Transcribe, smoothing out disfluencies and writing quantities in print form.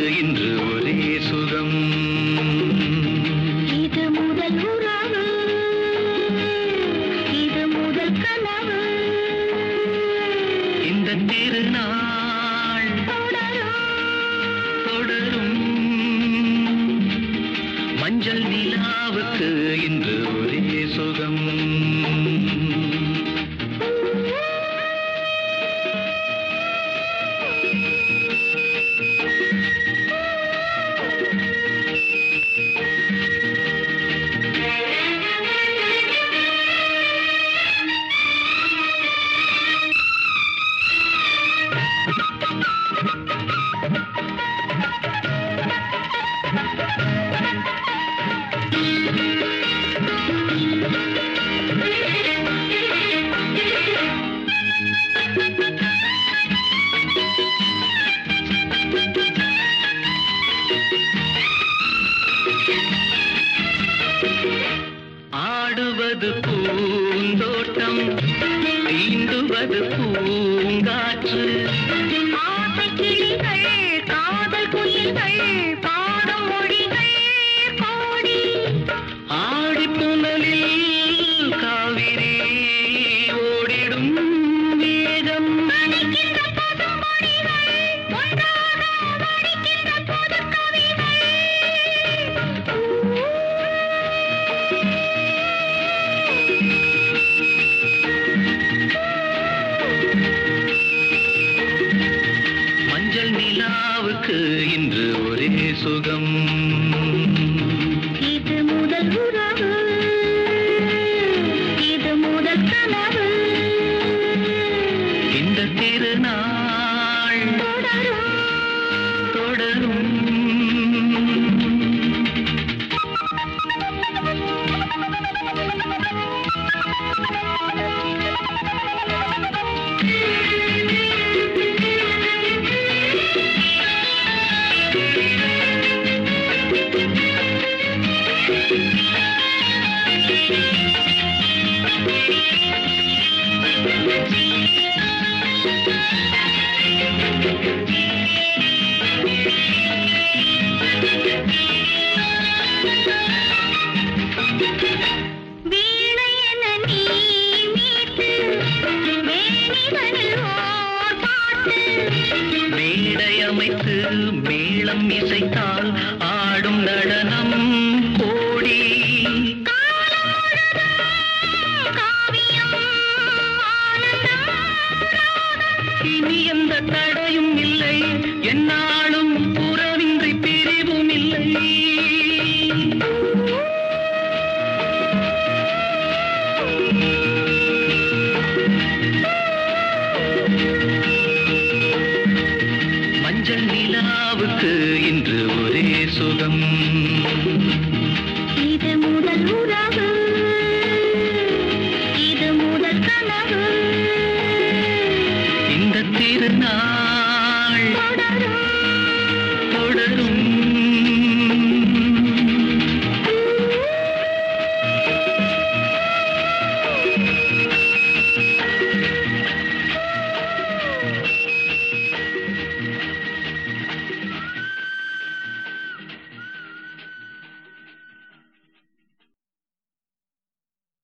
இன்று ஒரே சுகம். இது முதல் உறவு, இது முதல் கனவு. இந்த திருநாள் தொடரும். மஞ்சள் நிலாவுக்கு இன்று ஒரே சுகம். ஆடுவது பூந்தோட்டம், தீண்டுவது பூங்காற்று. ஆசைக்கிளிகள், காதல் குயில்கள், பாடும் மொழிகள் கோடி. ஆடிப்புணலில் காவிரி ஓடிடும் வேகம். நனைக்கின்ற பசும்பொடிகள், ஒன்றாக வடிக்கின்ற புதுக்கவிகள். மஞ்சள் நிலாவுக்கு இன்று ஒரே சுகம். இது முதல் உறவு, இது முதல் கனவு. இந்த திருநாள் தொடரும். வீணை என நீ மீட்டு, மேனிதனில் ஓர் பாட்டு. மேடை அமைத்து மேளம் இசைத்தால் ஆடும் நடனம் கோடி. காவியம் ஆனந்தம். இனி எந்த தடையும் இல்லை, என்னாலும் புறவின்றி பிரிவும் இல்லை. மஞ்சள் நிலாவுக்கு இன்று ஒரே சுகம். இது முதல் உறவு, இது முதல் கனவு. இந்த திருநாள்